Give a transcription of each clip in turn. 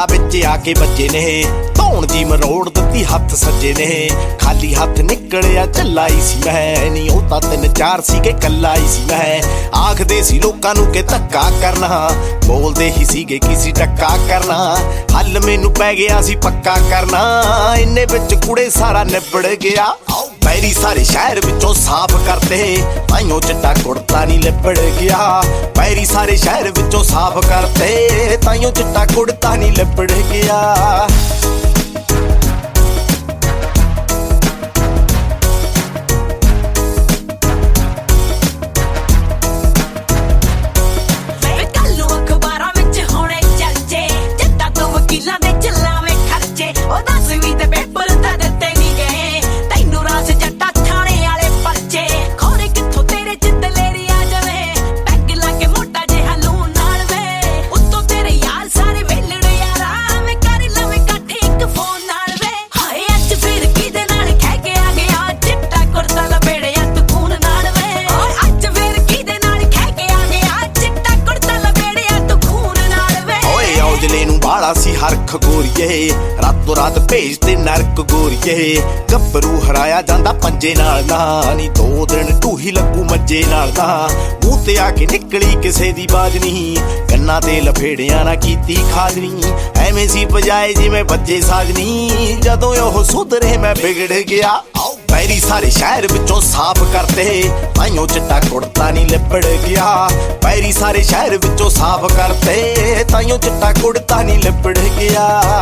विच आके बजे ने धौण जी मरोड़ दित्ती हथ सजे ने खाली हथ निकलिया चलाई सी मैं नी ओ तां 3-4 सी के कल्ला ही सी मैं आखदे सी लोकां नूं के धक्का करना बोलदे ही सीगे किसी टक्का करना हल मैनू पै गया सी पक्का करना इन्ने विच कुड़े सारा निबड़ गया पैरी सारे शहर विचों साफ करते ताइयों चिट्टा कुड़ता नहीं लिबड़ गया पैरी सारे शहर विचों साफ करते ताइयों चिट्टा कुड़ता नहीं लिबड़ गया बाला सी हरख गोरीए रातों रात भेजते नरक गोरीए गब्बरू हराया जांदा पंजे नाल ना नी 2 दिन ढूही लगू मज्जे नाल ना मूंह ते आके निकली किसे दी बाज नहीं कन्ना ते लफेड़ियां ना कीती खाजनी एवें सी बजाए जिवें बज्जे साजनी जदों ओह सुधरे मैं बिगड़ गया पैरी सारे शहर विचों साफ करते ताइयों चिट्टा कुड़ता नहीं लिबड़ गया पैरी सारे शहर विचों साफ करते ताइयों चिट्टा कुड़ता नहीं लिबड़ गया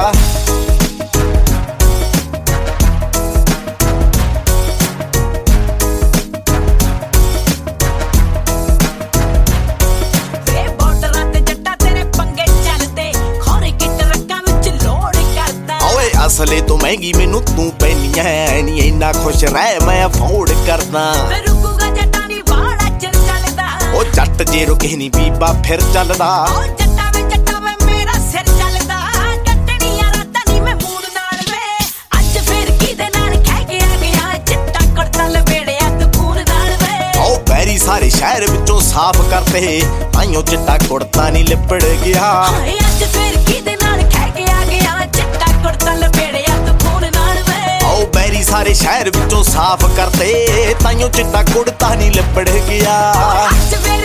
असले तो महंगी मैनू तू पैनी है नी इन्ना खुश रह मैं अफोर्ड करदा ओ जट जे रुके नी बीबा फिर चलदा पैरी सारे शहर विचों साफ करते ताइयों चिट्टा कुड़ता नहीं लिबड़ गया पैरी सारे शहर विचों साफ करते ताइयों चिट्टा कुड़ता नहीं लिबड़ गया।